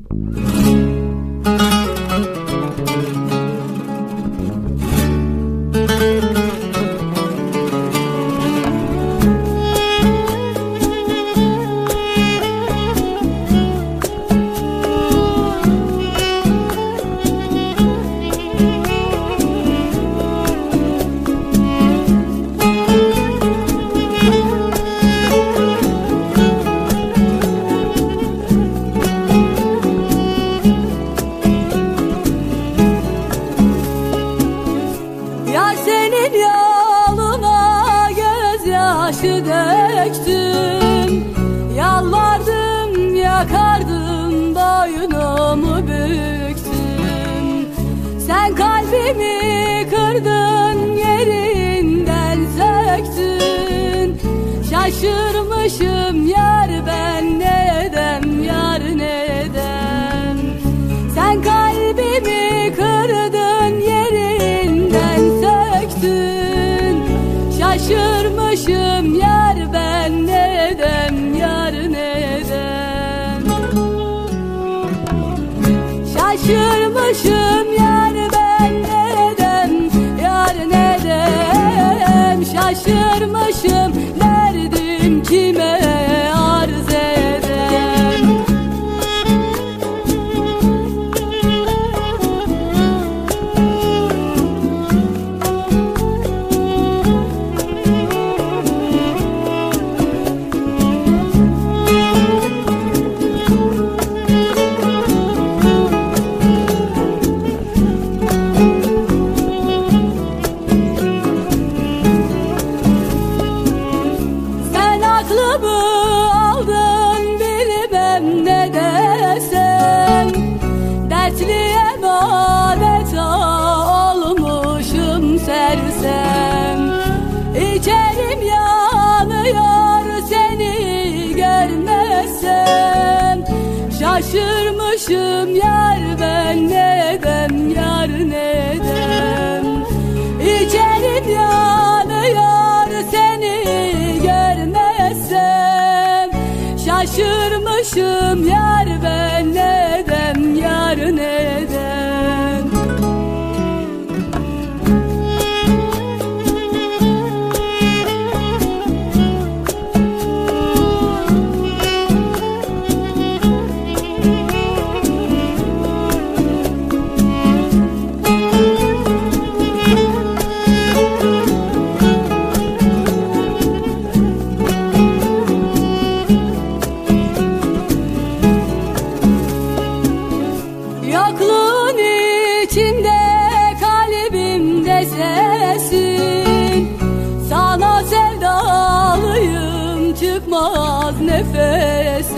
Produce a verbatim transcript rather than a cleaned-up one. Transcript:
Yaşı döktüm, yalvardım, yakardım, boynumu büktüm. Sen kalbimi kırdın, yerinden söktün. Şaşırmışım yar ben, neden yar neden? Sen kalbimi kırdın, yerinden söktün. Şaşırmışım yar ben, neden yar neden? Şaşırmışım yar ben, neden yar neden? Şaşırmışım, derdim kime arz eden? Dertliyem adeta olmuşum sersem. İçerim yanıyor seni görmezsem. Şaşırmışım yar ben, neden yar neden? İçerim yanıyor seni görmezsem. Şaşırmışım yar ben, neden yar neden? Yokluğun içinde kalbimde sesin. Sana sevdalıyım, çıkmaz nefesim.